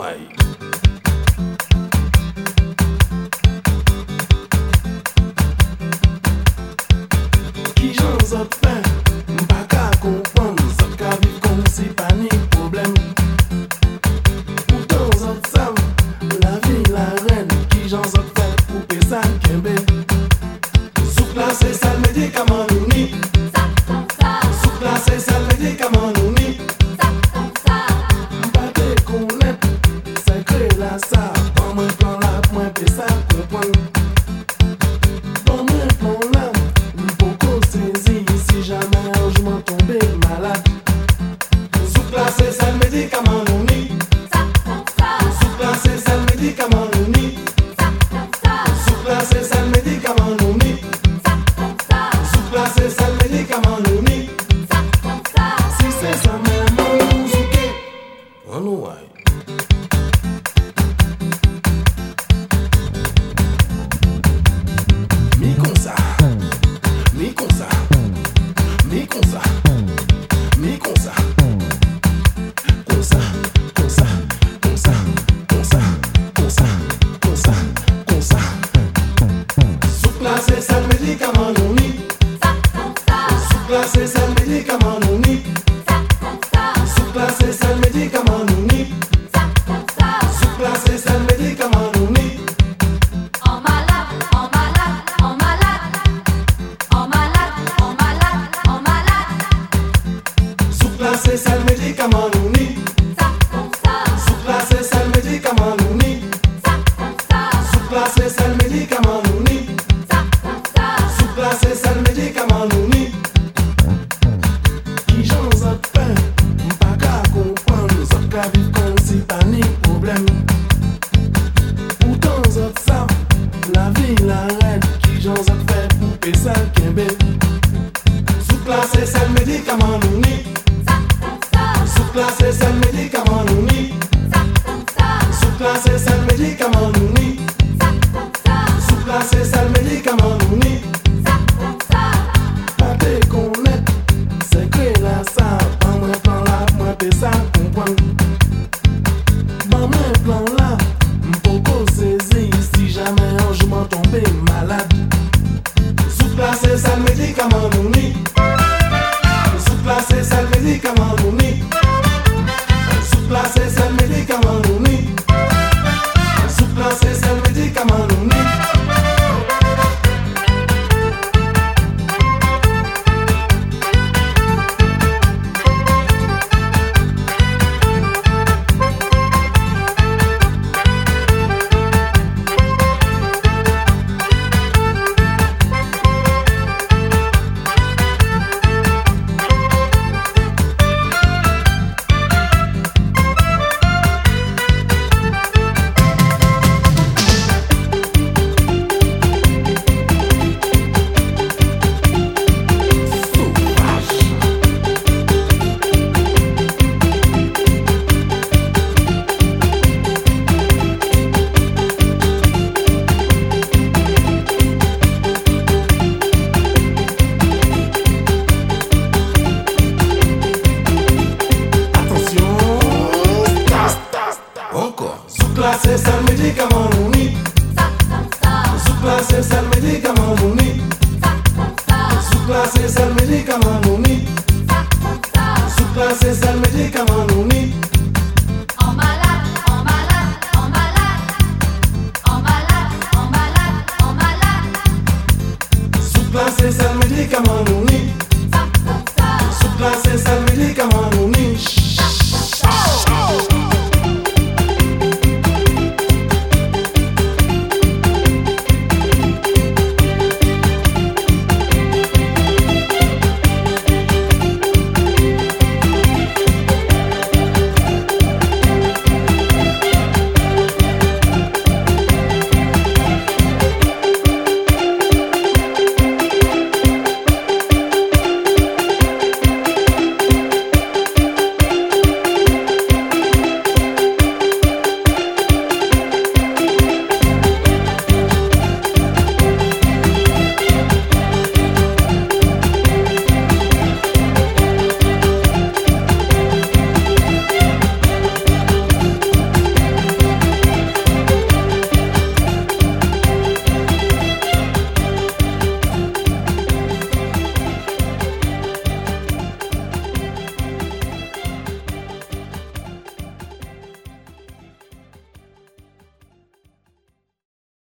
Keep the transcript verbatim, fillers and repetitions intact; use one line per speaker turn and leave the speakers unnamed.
why. Qui j'en zot fait, m'pas qu'à comprendre, zot qu'à vivre comme si pas ni problème. Pourtant zot savent, la vie la reine, qui j'en zot fait, couper ça kembe. Souk là c'est ça le médicament nous ni. Souk là c'est ça le médicament nous ni. M'pas te connaître, c'est créer la ça, pas moins plan là, moins pé ça comprendre. Si jamais un jour m'en tomber malade, souk là c'est ça le médicament nous ni. Souk là c'est ça le médicament nous ni. Souk là c'est ça le médicament nous ni. Souk là c'est ça le médicament nous ni. Si c'est ça même on nous souke, on nous aille. Mi comme ça, mi comme ça. Mi comme ça, mi comme ça, comme ça, comme ça, comme ça, comme ça, comme ça, comme ça, comme ça. Souk là c'est ça le médicament nous ni. Souk là c'est ça le médicament nous ni. Souk là c'est ça le médicament nous ni. Souk là c'est ça le médicament nous ni.
En malade, en malade, en malade, en malade, en malade, en malade.
Souk là c'est ça le médicament nous ni. Souk là c'est ça le médicament nous ni. Souk là c'est ça le médicament nous ni. Souk là c'est ça le médicament nous ni. Qui j'en zot fait, m'pas qu'à comprendre, zot qu'à vivre comme si pas ni problème. Pourtant zot savent, la vie la reine, qui j'en zot fait, couper ça kembe. Souk là c'est ça le médicament nous